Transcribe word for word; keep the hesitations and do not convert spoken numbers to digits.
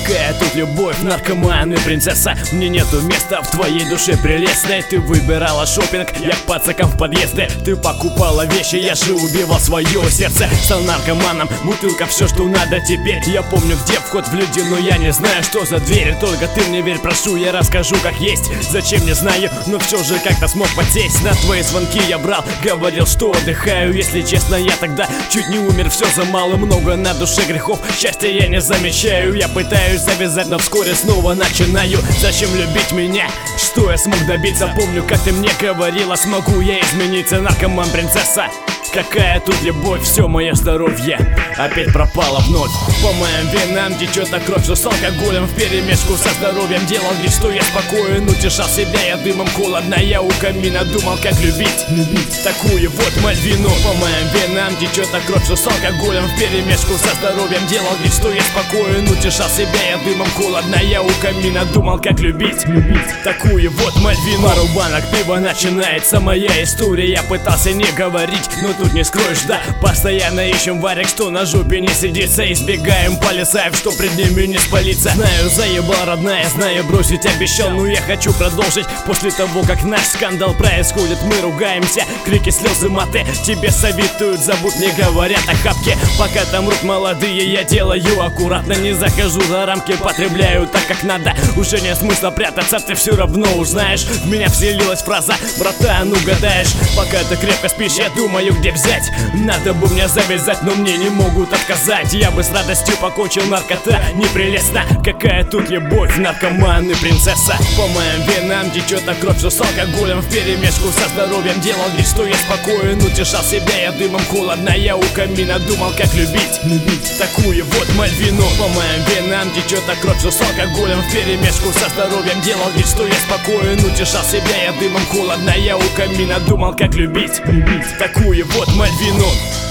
Какая тут любовь, наркоман и принцесса. Мне нету места в твоей душе прелестной. Ты выбирала шопинг, я к пацакам в подъезды. Ты покупала вещи, я же убивал свое сердце. Стал наркоманом, бутылка все, что надо теперь. Я помню, где вход в люди, но я не знаю, что за дверь. Только ты мне верь, прошу, я расскажу, как есть. Зачем, не знаю, но все же как-то смог потесть. На твои звонки я брал, говорил, что отдыхаю. Если честно, я тогда чуть не умер. Все за мало, много на душе грехов. Счастья я не замечаю. Я пытаюсь завязать, но вскоре снова начинаю. Зачем любить меня? Что я смог добиться? Помню, как ты мне говорила, смогу я измениться. Наркоман, принцесса. Какая тут любовь, все мое здоровье опять пропало вновь. По моим венам течет кровь, что с алкоголем вперемешку со здоровьем. Делал вид, что я спокоен, утешал себя я дымом. Холодно я у камина думал, как любить, любить такую вот Мальвину. По моим венам течет кровь, что с алкоголем вперемешку со здоровьем. Делал вид, что я спокоен, утешал себя я дымом. Холодно я у камина думал, как любить, любить такую вот Мальвину. Пару банок пива, начинается моя история. Я пытался не говорить, но тут не скроешь, да. Постоянно ищем варик, что на жопе не сидится. Избегаем полицаев, что пред ними не спалиться. Знаю, заебал родная, знаю, бросить обещал, но я хочу продолжить. После того, как наш скандал происходит, мы ругаемся, крики, слезы, маты. Тебе советуют, забудь, не говорят о хапке. Пока там мрут молодые, я делаю аккуратно. Не захожу за рамки, потребляю так, как надо. Уже нет смысла прятаться, ты все равно узнаешь. В меня вселилась фраза, братан, угадаешь. Пока ты крепко спишь, я думаю, где взять. Надо бы мне завязать, но мне не могут отказать. Я бы с радостью покончил, наркота непрелестна. Какая тут любовь, наркоман и принцесса. По моим венам течет кровь, что с алкоголем вперемешку со здоровьем. Делал вид, что я спокоен, утешал себя я дымом. Холодно я у камина думал, как любить, любить такую вот Мальвину. По моим венам течет кровь, что с алкоголем вперемешку со здоровьем. Делал вид, что я спокоен, утешал себя я дымом. Холодно я у камина думал, как любить, любить такую вот Мальвину.